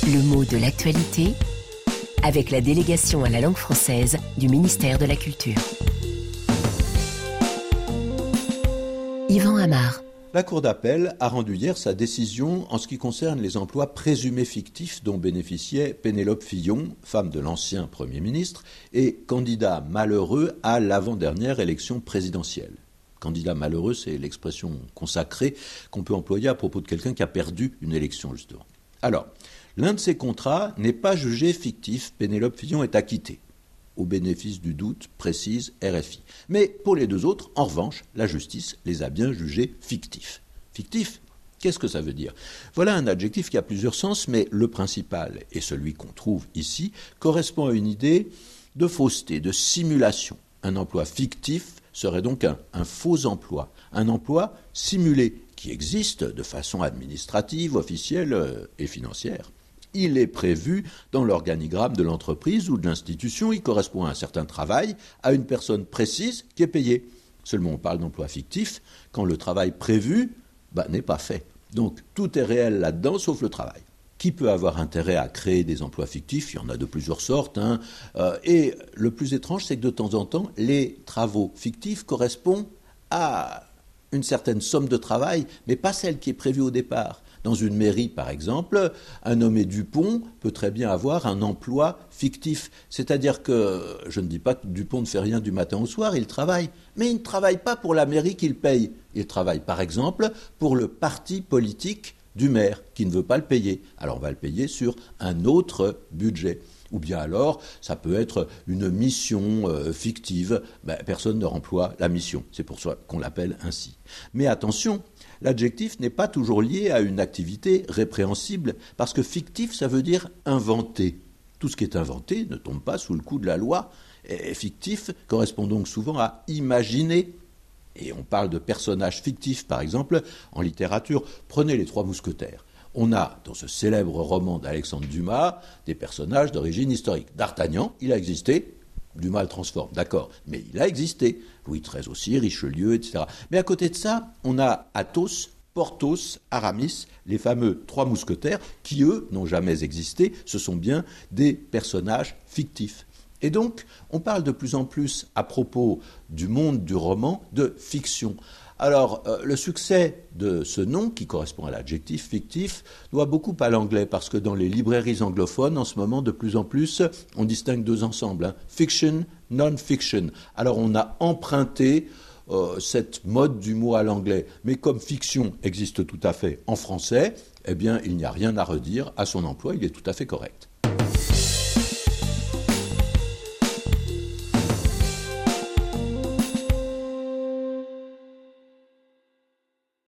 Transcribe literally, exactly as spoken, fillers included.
Le mot de l'actualité avec la délégation à la langue française du ministère de la Culture. Yvan Amar. La Cour d'appel a rendu hier sa décision en ce qui concerne les emplois présumés fictifs dont bénéficiait Pénélope Fillon, femme de l'ancien Premier ministre, et candidat malheureux à l'avant-dernière élection présidentielle. Candidat malheureux, c'est l'expression consacrée qu'on peut employer à propos de quelqu'un qui a perdu une élection, justement. Alors, l'un de ces contrats n'est pas jugé fictif. Pénélope Fillon est acquittée. Au bénéfice du doute, précise R F I. Mais pour les deux autres, en revanche, la justice les a bien jugés fictifs. Fictif, qu'est-ce que ça veut dire ? Voilà un adjectif qui a plusieurs sens, mais le principal, et celui qu'on trouve ici, correspond à une idée de fausseté, de simulation. Un emploi fictif serait donc un, un faux emploi, un emploi simulé, qui existe de façon administrative, officielle et financière. Il est prévu dans l'organigramme de l'entreprise ou de l'institution, il correspond à un certain travail, à une personne précise qui est payée. Seulement on parle d'emploi fictif quand le travail prévu bah, n'est pas fait. Donc tout est réel là-dedans sauf le travail. Qui peut avoir intérêt à créer des emplois fictifs ? Il y en a de plusieurs sortes. Hein. Euh, et le plus étrange, c'est que de temps en temps, les travaux fictifs correspondent à une certaine somme de travail, mais pas celle qui est prévue au départ. Dans une mairie, par exemple, un nommé Dupont peut très bien avoir un emploi fictif. C'est-à-dire que, je ne dis pas que Dupont ne fait rien du matin au soir, il travaille. Mais il ne travaille pas pour la mairie qu'il paye. Il travaille, par exemple, pour le parti politique du maire, qui ne veut pas le payer. Alors on va le payer sur un autre budget. Ou bien alors, ça peut être une mission euh, fictive. Ben, personne ne remplit la mission. C'est pour ça qu'on l'appelle ainsi. Mais attention, l'adjectif n'est pas toujours lié à une activité répréhensible, parce que fictif, ça veut dire inventé. Tout ce qui est inventé ne tombe pas sous le coup de la loi. Et fictif correspond donc souvent à imaginer. Et on parle de personnages fictifs, par exemple, en littérature. Prenez les Trois Mousquetaires. On a, dans ce célèbre roman d'Alexandre Dumas, des personnages d'origine historique. D'Artagnan, il a existé. Dumas le transforme, d'accord, mais il a existé. Louis treize aussi, Richelieu, et cetera. Mais à côté de ça, on a Athos, Porthos, Aramis, les fameux Trois Mousquetaires, qui, eux, n'ont jamais existé. Ce sont bien des personnages fictifs. Et donc, on parle de plus en plus, à propos du monde du roman, de fiction. Alors, euh, le succès de ce nom, qui correspond à l'adjectif fictif, doit beaucoup à l'anglais, parce que dans les librairies anglophones, en ce moment, de plus en plus, on distingue deux ensembles, hein, fiction, non-fiction. Alors, on a emprunté euh, cette mode du mot à l'anglais, mais comme fiction existe tout à fait en français, eh bien, il n'y a rien à redire à son emploi, il est tout à fait correct.